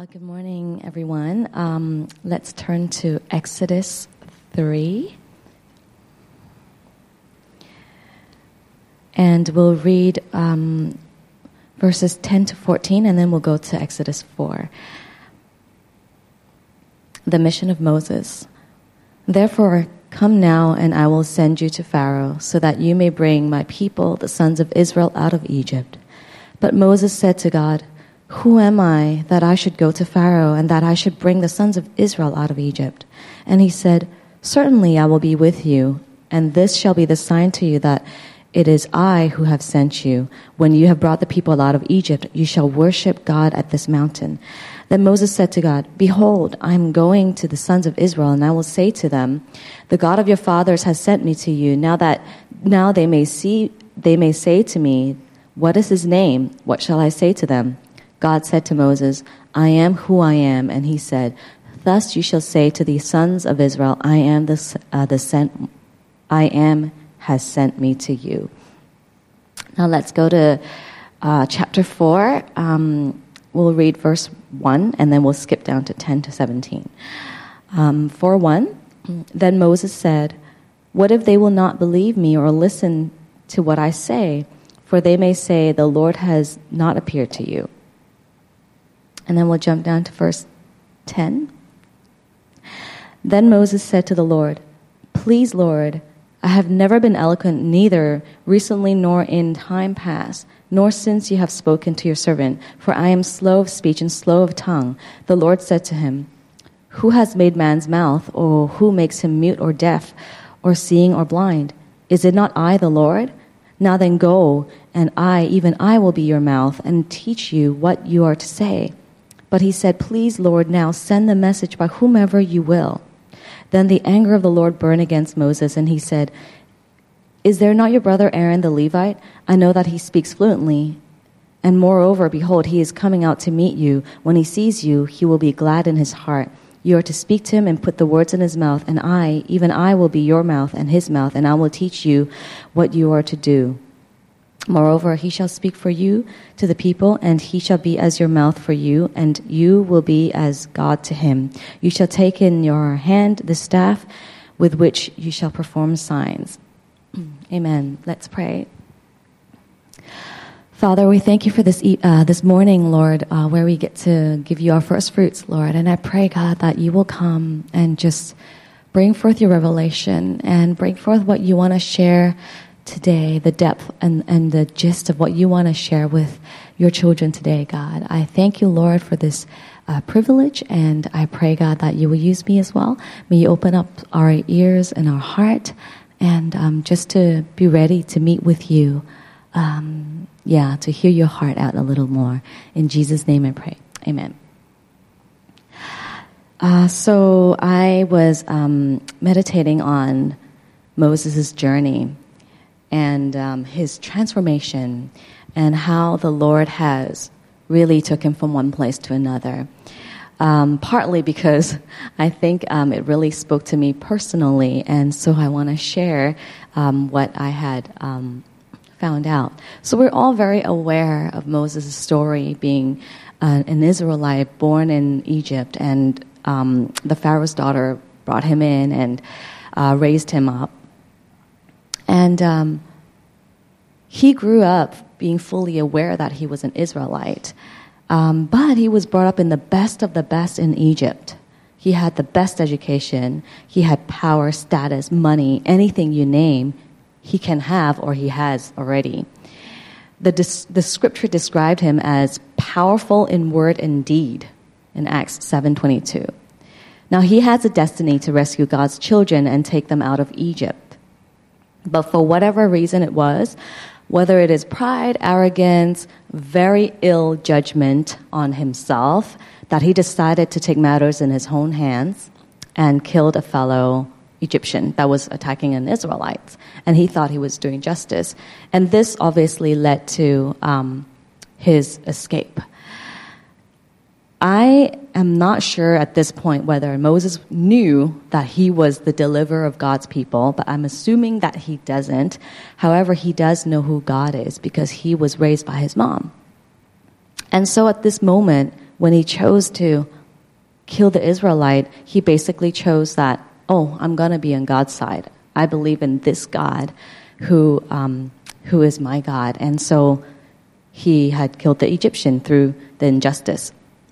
Good morning, everyone. Let's turn to Exodus 3. And we'll read verses 10 to 14, and then we'll go to Exodus 4. The mission of Moses. Therefore, come now, and I will send you to Pharaoh, so that you may bring my people, the sons of Israel, out of Egypt. But Moses said to God, "Who am I that I should go to Pharaoh and that I should bring the sons of Israel out of Egypt?" And he said, "Certainly I will be with you, and this shall be the sign to you that it is I who have sent you. When you have brought the people out of Egypt, you shall worship God at this mountain." Then Moses said to God, "Behold, I am going to the sons of Israel, and I will say to them, 'The God of your fathers has sent me to you. Now they may say to me, what is his name? What shall I say to them?' God said to Moses, 'I am who I am.' And he said, 'Thus you shall say to the sons of Israel, I am has sent me to you.'" Now let's go to chapter 4. We'll read verse 1, and then we'll skip down to 10 to 17. 4:1, Then Moses said, "What if they will not believe me or listen to what I say? For they may say, 'The Lord has not appeared to you.'" And then we'll jump down to verse 10. Then Moses said to the Lord, "Please, Lord, I have never been eloquent, neither recently nor in time past, nor since you have spoken to your servant, for I am slow of speech and slow of tongue." The Lord said to him, "Who has made man's mouth, or who makes him mute or deaf, or seeing or blind? Is it not I, the Lord? Now then go, and even I will be your mouth, and teach you what you are to say." But he said, "Please, Lord, now send the message by whomever you will." Then the anger of the Lord burned against Moses, and he said, "Is there not your brother Aaron the Levite? I know that he speaks fluently. And moreover, behold, he is coming out to meet you. When he sees you, he will be glad in his heart. You are to speak to him and put the words in his mouth, and even I will be your mouth and his mouth, and I will teach you what you are to do. Moreover, he shall speak for you to the people, and he shall be as your mouth for you, and you will be as God to him. You shall take in your hand the staff with which you shall perform signs." Amen. Let's pray. Father, we thank you for this morning, Lord, where we get to give you our first fruits, Lord. And I pray, God, that you will come and just bring forth your revelation and bring forth what you want to share today, the depth and the gist of what you want to share with your children today, God. I thank you, Lord, for this privilege, and I pray, God, that you will use me as well. May you open up our ears and our heart, and just to be ready to meet with you, to hear your heart out a little more. In Jesus' name I pray. Amen. So I was meditating on Moses' journey and his transformation, and how the Lord has really took him from one place to another. Partly because I think it really spoke to me personally, and so I want to share what I had found out. So we're all very aware of Moses' story, being an Israelite born in Egypt, and the Pharaoh's daughter brought him in and raised him up. And he grew up being fully aware that he was an Israelite. But he was brought up in the best of the best in Egypt. He had the best education. He had power, status, money, anything you name, he can have or he has already. The scripture described him as powerful in word and deed in Acts 7:22. Now he has a destiny to rescue God's children and take them out of Egypt. But for whatever reason it was, whether it is pride, arrogance, very ill judgment on himself, that he decided to take matters in his own hands and killed a fellow Egyptian that was attacking an Israelite. And he thought he was doing justice. And this obviously led to his escape. I am not sure at this point whether Moses knew that he was the deliverer of God's people, but I'm assuming that he doesn't. However, he does know who God is because he was raised by his mom. And so at this moment, when he chose to kill the Israelite, he basically chose that, oh, I'm going to be on God's side. I believe in this God who is my God. And so he had killed the Egyptian through the injustice.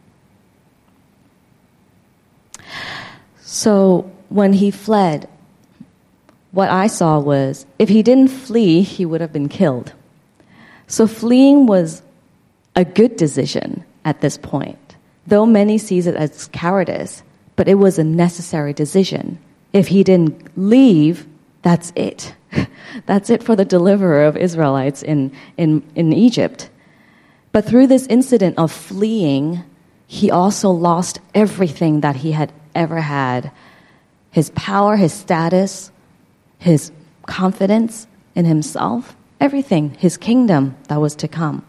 So when he fled, what I saw was, if he didn't flee, he would have been killed. So fleeing was a good decision at this point, though many sees it as cowardice, but it was a necessary decision. If he didn't leave, that's it. That's it for the deliverer of Israelites in Egypt. But through this incident of fleeing, he also lost everything that he had ever had. His power, his status, his confidence in himself, everything, his kingdom that was to come.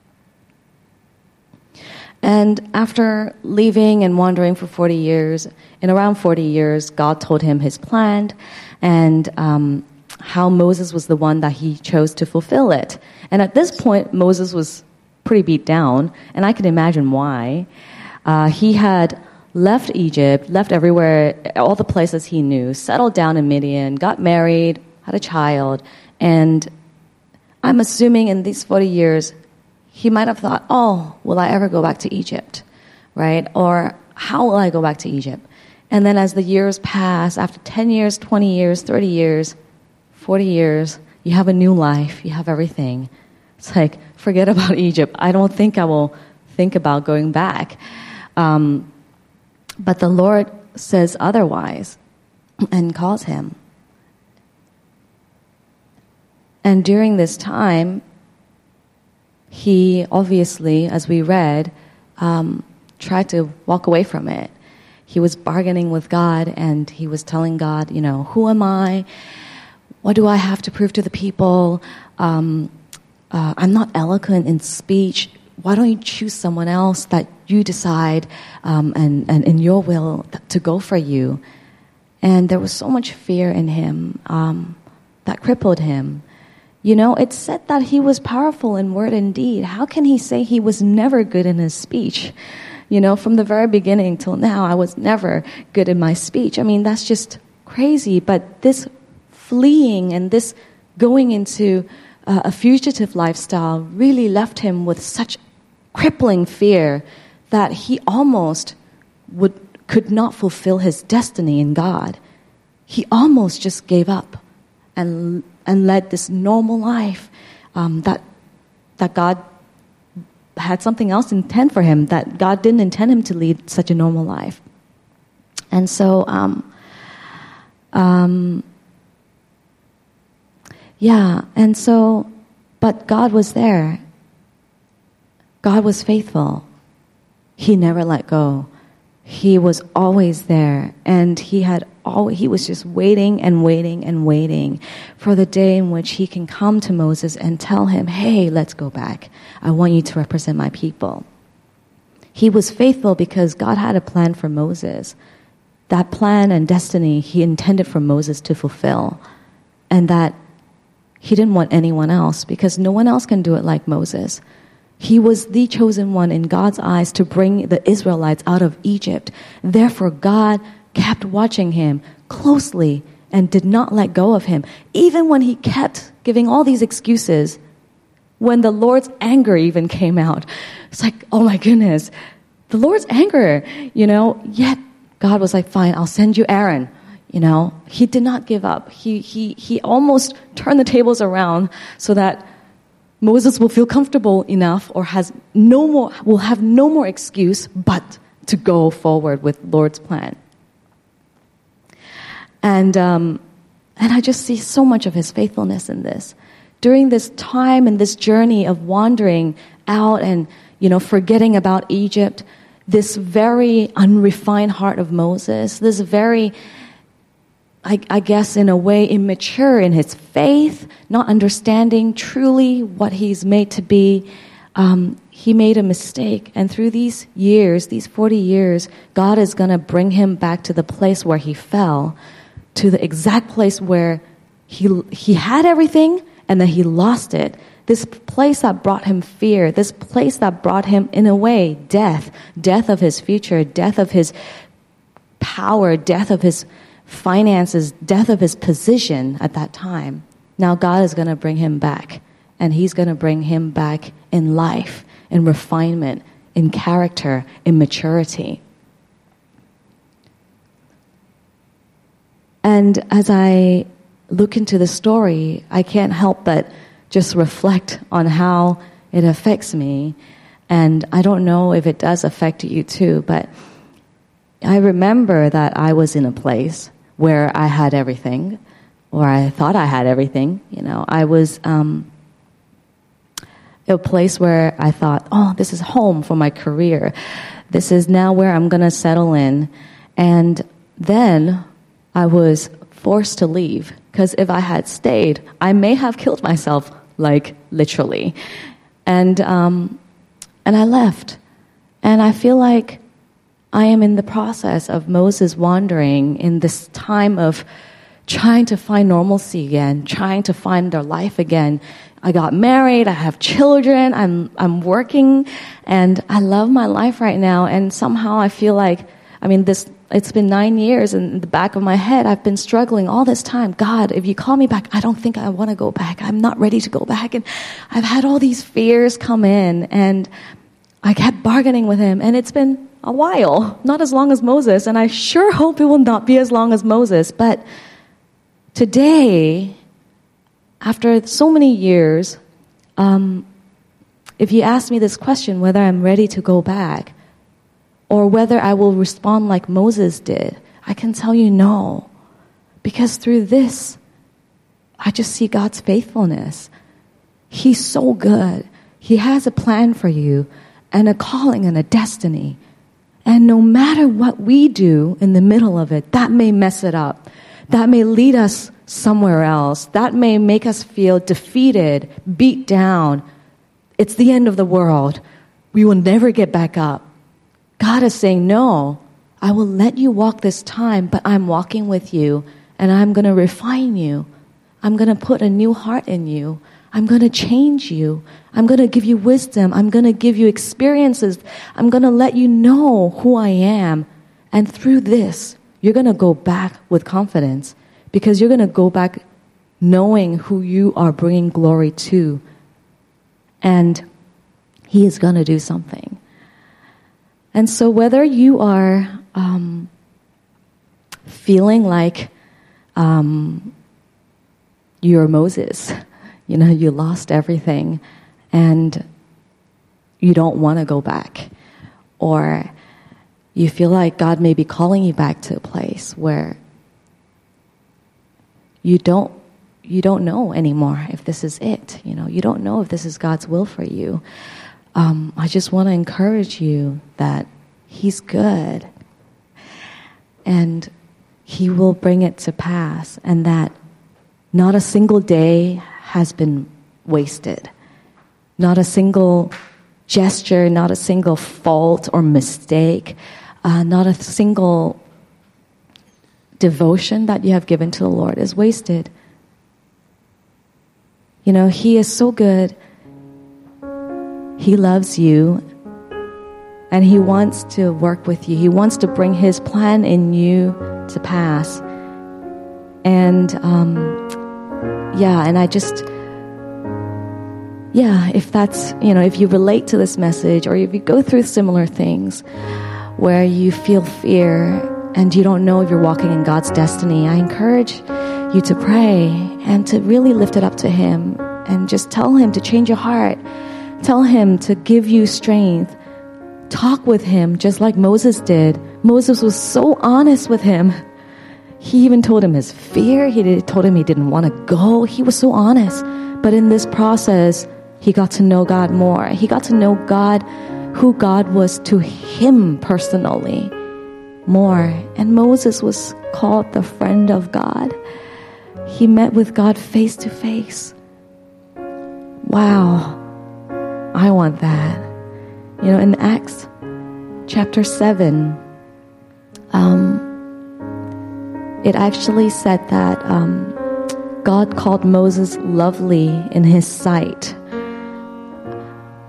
And after leaving and wandering for 40 years, in around 40 years, God told him his plan and how Moses was the one that he chose to fulfill it. And at this point, Moses was pretty beat down, and I can imagine why. He had left Egypt, left everywhere, all the places he knew, settled down in Midian, got married, had a child, and I'm assuming in these 40 years, he might have thought, oh, will I ever go back to Egypt, right? Or how will I go back to Egypt? And then as the years pass, after 10 years, 20 years, 30 years, 40 years, you have a new life, you have everything. It's like, forget about Egypt. I don't think I will think about going back. But the Lord says otherwise and calls him. And during this time, he obviously, as we read, tried to walk away from it. He was bargaining with God, and he was telling God, who am I? What do I have to prove to the people? I'm not eloquent in speech. Why don't you choose someone else that you decide and in your will to go for you? And there was so much fear in him that crippled him. It's said that he was powerful in word and deed. How can he say he was never good in his speech? From the very beginning till now, I was never good in my speech. I mean, that's just crazy. But this fleeing and this going into a fugitive lifestyle really left him with such crippling fear that he almost could not fulfill his destiny in God. He almost just gave up and led this normal life that God had something else intend for him, that God didn't intend him to lead such a normal life. And so, but God was there. God was faithful. He never let go. He was always there, and he was just waiting and waiting and waiting for the day in which he can come to Moses and tell him, hey, let's go back. I want you to represent my people. He was faithful because God had a plan for Moses. That plan and destiny he intended for Moses to fulfill, and that he didn't want anyone else because no one else can do it like Moses. He was the chosen one in God's eyes to bring the Israelites out of Egypt. Therefore, God kept watching him closely and did not let go of him. Even when he kept giving all these excuses, when the Lord's anger even came out, it's like, oh my goodness, the Lord's anger, yet God was like, fine, I'll send you Aaron. He did not give up. He almost turned the tables around so that Moses will feel comfortable enough or will have no more excuse but to go forward with Lord's plan. And I just see so much of his faithfulness in this. During this time and this journey of wandering out and, forgetting about Egypt, this very unrefined heart of Moses, this very, I guess in a way, immature in his faith, not understanding truly what he's made to be, he made a mistake. And through these years, these 40 years, God is going to bring him back to the place where he fell, to the exact place where he had everything and then he lost it. This place that brought him fear, this place that brought him, in a way, death of his future, death of his power, death of his finances, death of his position at that time. Now God is going to bring him back, and he's going to bring him back in life, in refinement, in character, in maturity. And as I look into the story, I can't help but just reflect on how it affects me. And I don't know if it does affect you too, but I remember that I was in a place where I had everything, or I thought I had everything. I was a place where I thought, oh, this is home for my career. This is now where I'm going to settle in. And then I was forced to leave, because if I had stayed, I may have killed myself, like literally. And I left. And I feel like I am in the process of Moses wandering in this time of trying to find normalcy again, trying to find their life again. I got married, I have children, I'm working, and I love my life right now. And somehow I feel like, it's been 9 years, and in the back of my head, I've been struggling all this time. God, if you call me back, I don't think I want to go back. I'm not ready to go back. And I've had all these fears come in, and I kept bargaining with him, and it's been a while, not as long as Moses, and I sure hope it will not be as long as Moses. But today, after so many years, if you ask me this question, whether I'm ready to go back, or whether I will respond like Moses did, I can tell you no. Because through this, I just see God's faithfulness. He's so good. He has a plan for you, and a calling and a destiny. And no matter what we do in the middle of it, that may mess it up. That may lead us somewhere else. That may make us feel defeated, beat down. It's the end of the world. We will never get back up. God is saying, no, I will let you walk this time, but I'm walking with you, and I'm going to refine you. I'm going to put a new heart in you. I'm going to change you. I'm going to give you wisdom. I'm going to give you experiences. I'm going to let you know who I am. And through this, you're going to go back with confidence, because you're going to go back knowing who you are bringing glory to. And He is going to do something. And so whether you are feeling like you're Moses, you lost everything and you don't want to go back, or you feel like God may be calling you back to a place where you don't know anymore if this is it. You don't know if this is God's will for you. I just want to encourage you that He's good, and He will bring it to pass, and that not a single day has been wasted. Not a single gesture, not a single fault or mistake, not a single devotion that you have given to the Lord is wasted. He is so good. He loves you, and He wants to work with you. He wants to bring His plan in you to pass. And and I just, if that's, if you relate to this message, or if you go through similar things where you feel fear and you don't know if you're walking in God's destiny, I encourage you to pray and to really lift it up to Him, and just tell Him to change your heart. Tell Him to give you strength. Talk with Him just like Moses did. Moses was so honest with Him. He even told him his fear. He told him he didn't want to go. He was so honest. But in this process, he got to know God more. He got to know God, who God was to him personally, more. And Moses was called the friend of God. He met with God face to face. Wow. I want that. In Acts chapter 7, it actually said that God called Moses lovely in His sight.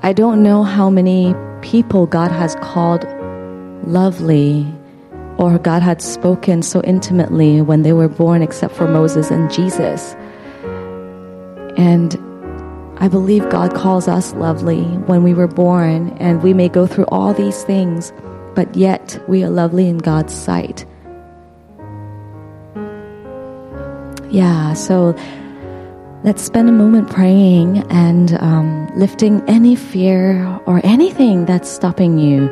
I don't know how many people God has called lovely, or God had spoken so intimately when they were born, except for Moses and Jesus. And I believe God calls us lovely when we were born, and we may go through all these things, but yet we are lovely in God's sight. Yeah, so let's spend a moment praying and lifting any fear or anything that's stopping you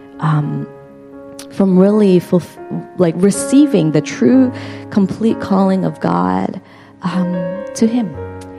from really receiving the true, complete calling of God to Him.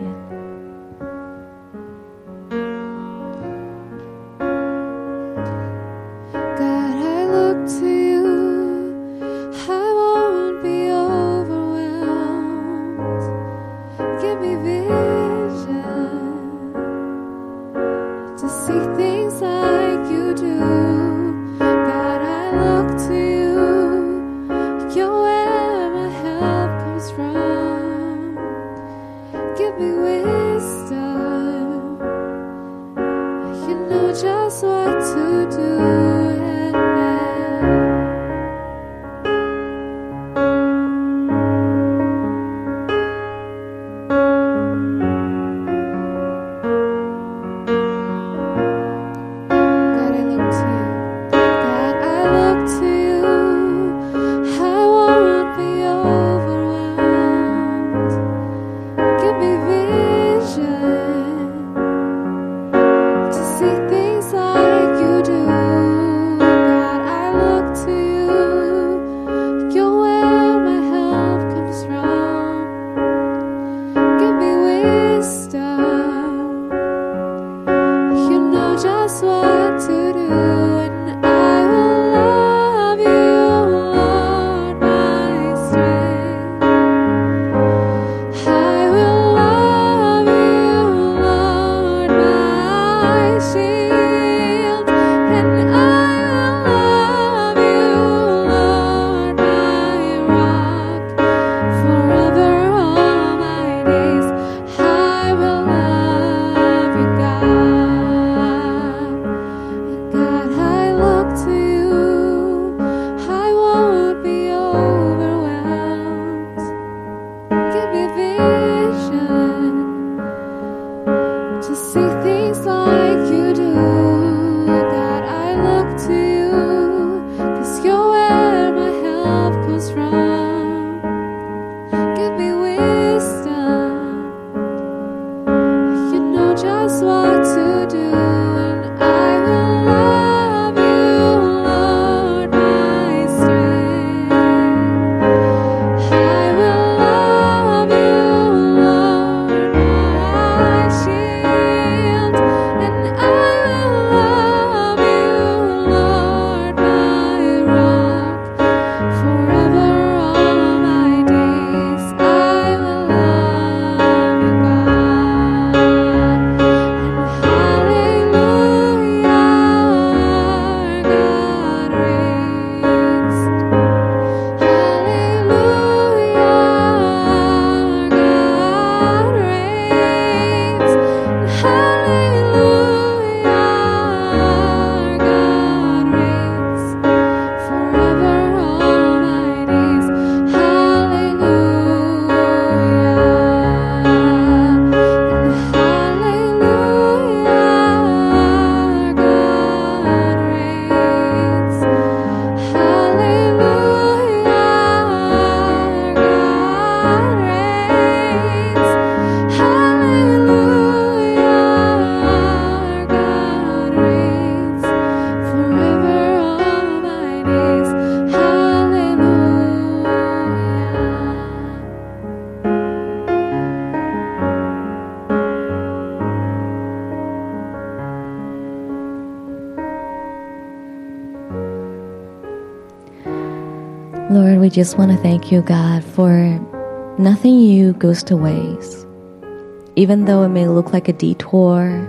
Lord, we just want to thank you, God, for nothing you goes to waste. Even though it may look like a detour,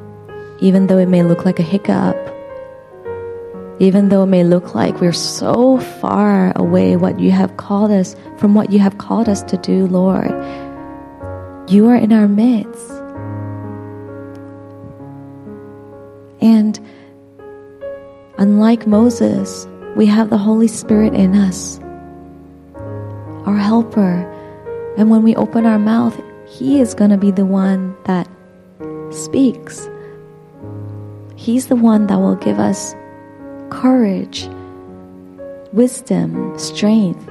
even though it may look like a hiccup, even though it may look like we're so far away from what you have called us to do, Lord, you are in our midst. Unlike Moses, we have the Holy Spirit in us, our helper. And when we open our mouth, He is going to be the one that speaks. He's the one that will give us courage, wisdom, strength.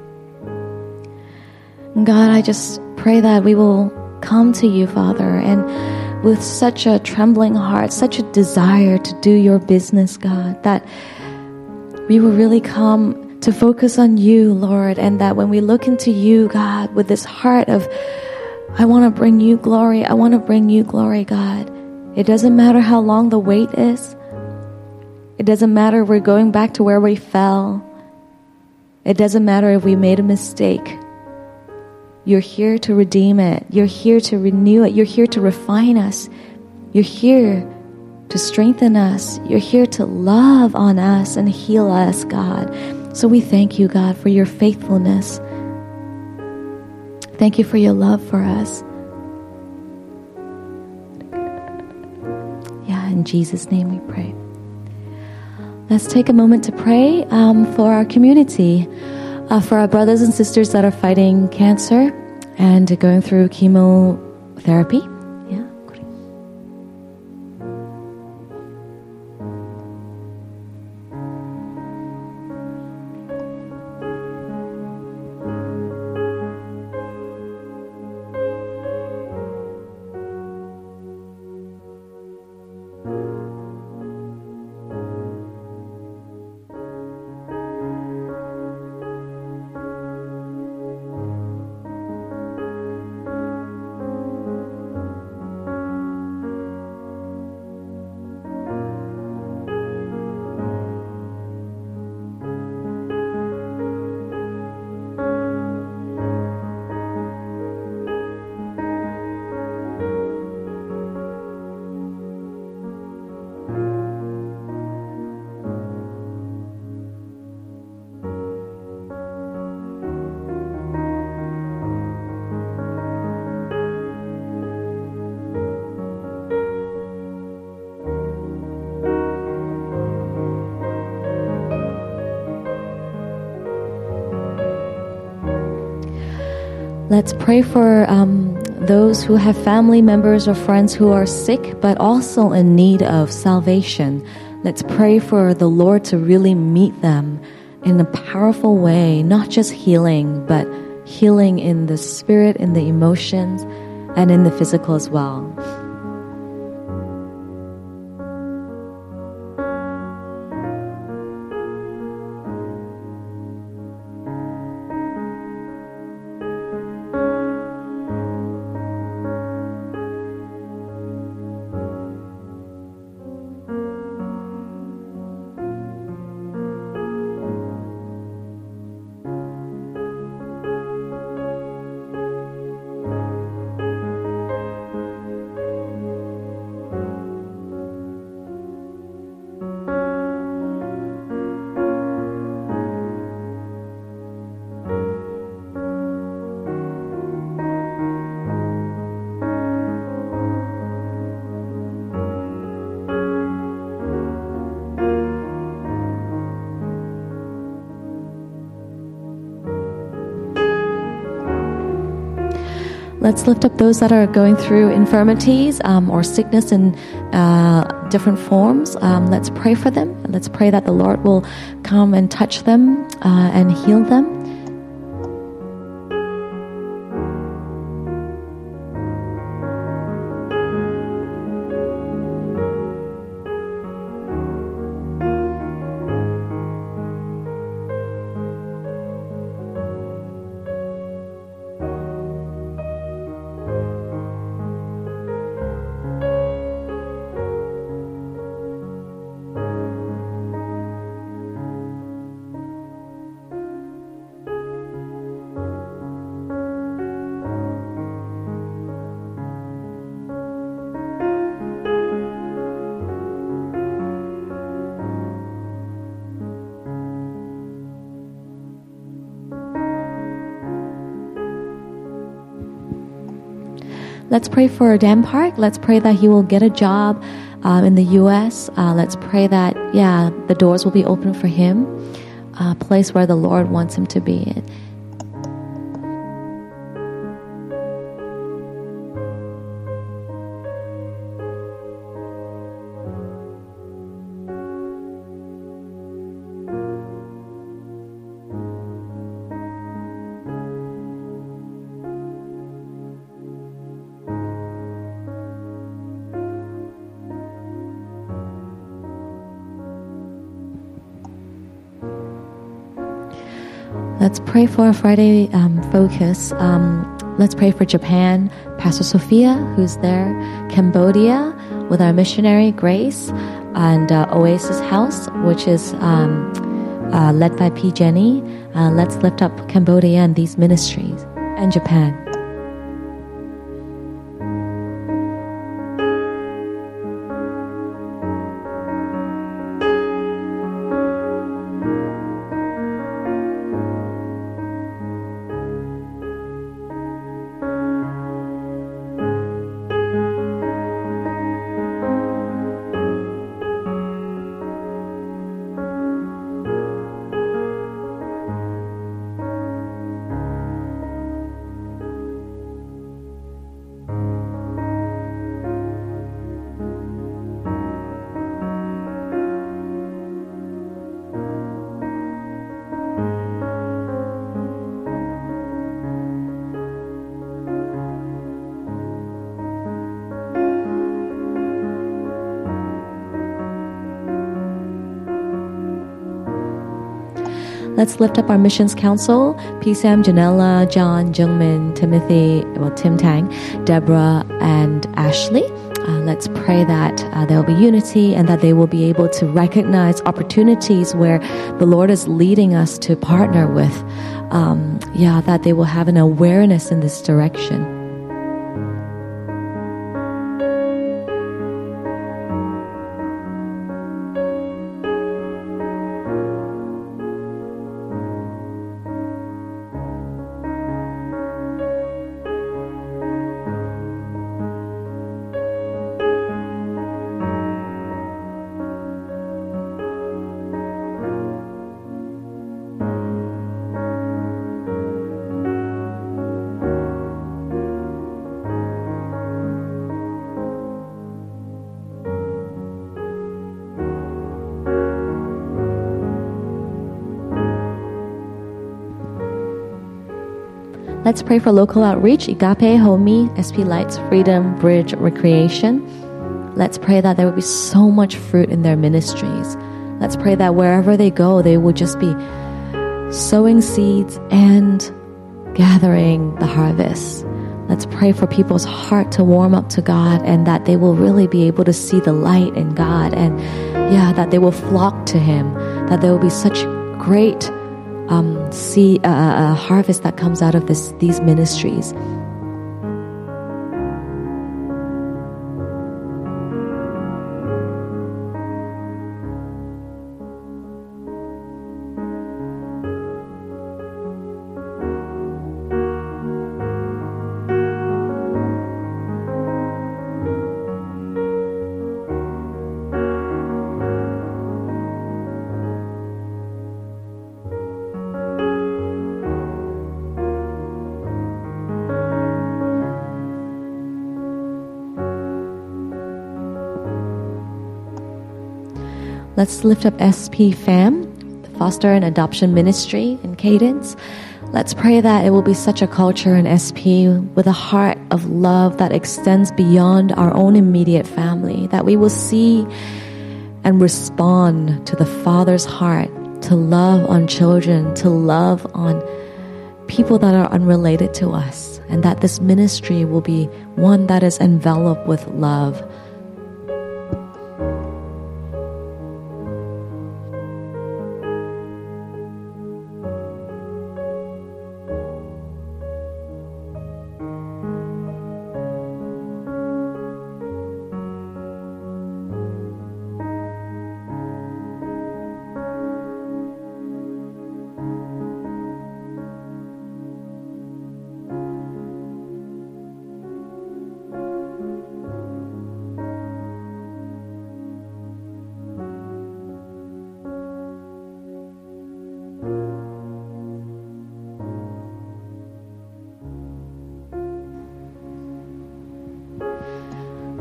And God, I just pray that we will come to You, Father, and with such a trembling heart, such a desire to do Your business, God, that we will really come to focus on You, Lord, and that when we look into You, God, with this heart of, I want to bring You glory, I want to bring You glory, God. It doesn't matter how long the wait is. It doesn't matter if we're going back to where we fell. It doesn't matter if we made a mistake. You're here to redeem it. You're here to renew it. You're here to refine us. You're here to strengthen us. You're here to love on us and heal us, God. So we thank You, God, for Your faithfulness. Thank You for Your love for us. Yeah, in Jesus' name we pray. Let's take a moment to pray for our community, for our brothers and sisters that are fighting cancer and going through chemotherapy. Yeah. Let's pray for those who have family members or friends who are sick but also in need of salvation. Let's pray for the Lord to really meet them in a powerful way, not just healing, but healing in the spirit, in the emotions, and in the physical as well. Let's lift up those that are going through infirmities or sickness in different forms. Let's pray for them. Let's pray that the Lord will come and touch them and heal them. Let's pray for Dan Park. Let's pray that he will get a job in the U.S. Let's pray that, the doors will be open for him, a place where the Lord wants him to be. Let's pray for our Friday focus. Let's pray for Japan, Pastor Sophia, who's there, Cambodia, with our missionary Grace, and Oasis House, which is led by P. Jenny. Let's lift up Cambodia and these ministries, and Japan. Let's lift up our missions council, P-Sam, Janella, John, Jungmin, Timothy, Tim Tang, Deborah, and Ashley. Let's pray that there will be unity and that they will be able to recognize opportunities where the Lord is leading us to partner with. That they will have an awareness in this direction. Let's pray for local outreach, Agape, Homey, SP Lights, Freedom, Bridge, Recreation. Let's pray that there will be so much fruit in their ministries. Let's pray that wherever they go, they will just be sowing seeds and gathering the harvest. Let's pray for people's heart to warm up to God and that they will really be able to see the light in God and that they will flock to Him, that there will be such great harvest that comes out of these ministries. Let's lift up SP Fam, the foster and adoption ministry in Cadence. Let's pray that it will be such a culture in SP with a heart of love that extends beyond our own immediate family, that we will see and respond to the Father's heart to love on children, to love on people that are unrelated to us, and that this ministry will be one that is enveloped with love.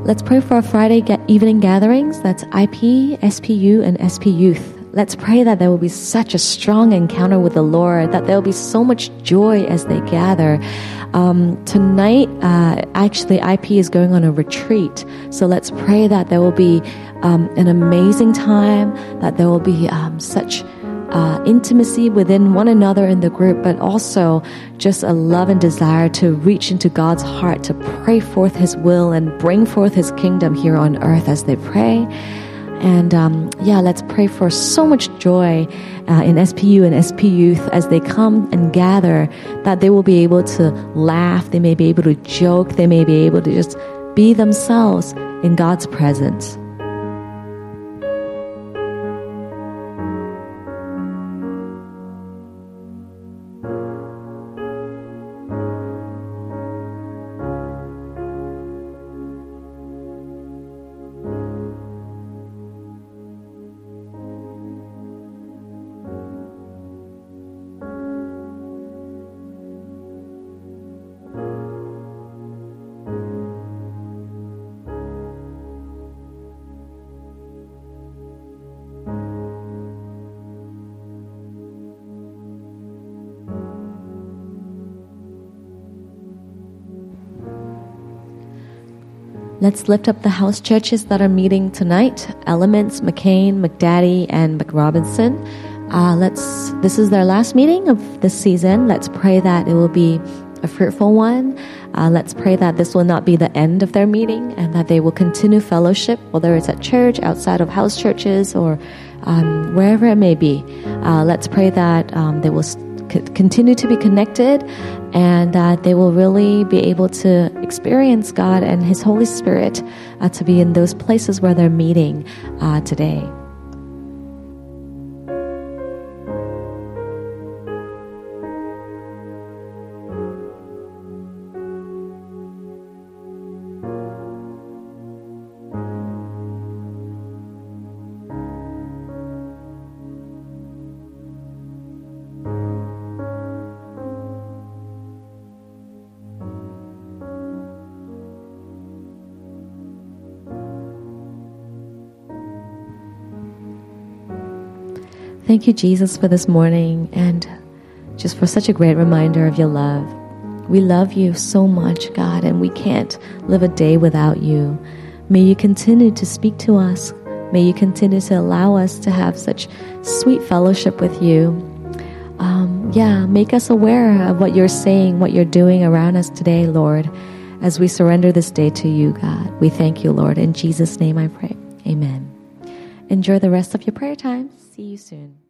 Let's pray for our Friday evening gatherings. That's IP, SPU, and SP Youth. Let's pray that there will be such a strong encounter with the Lord, that there will be so much joy as they gather. Tonight, actually, IP is going on a retreat. So let's pray that there will be an amazing time, that there will be such intimacy within one another in the group, but also just a love and desire to reach into God's heart, to pray forth His will and bring forth His kingdom here on earth as they pray. And let's pray for so much joy in SPU and SP Youth as they come and gather, that they will be able to laugh, they may be able to joke, they may be able to just be themselves in God's presence. Let's lift up the house churches that are meeting tonight. Elements, McCain, McDaddy, and McRobinson. This is their last meeting of this season. Let's pray that it will be a fruitful one. Let's pray that this will not be the end of their meeting, and that they will continue fellowship, whether it's at church, outside of house churches, or wherever it may be. Let's pray that they will continue to be connected, and that they will really be able to experience God and His Holy Spirit to be in those places where they're meeting today. Thank you, Jesus, for this morning, and just for such a great reminder of your love. We love you so much, God, and we can't live a day without you. May you continue to speak to us. May you continue to allow us to have such sweet fellowship with you. Make us aware of what you're saying, what you're doing around us today, Lord, as we surrender this day to you, God. We thank you, Lord. In Jesus' name I pray. Amen. Enjoy the rest of your prayer time. See you soon.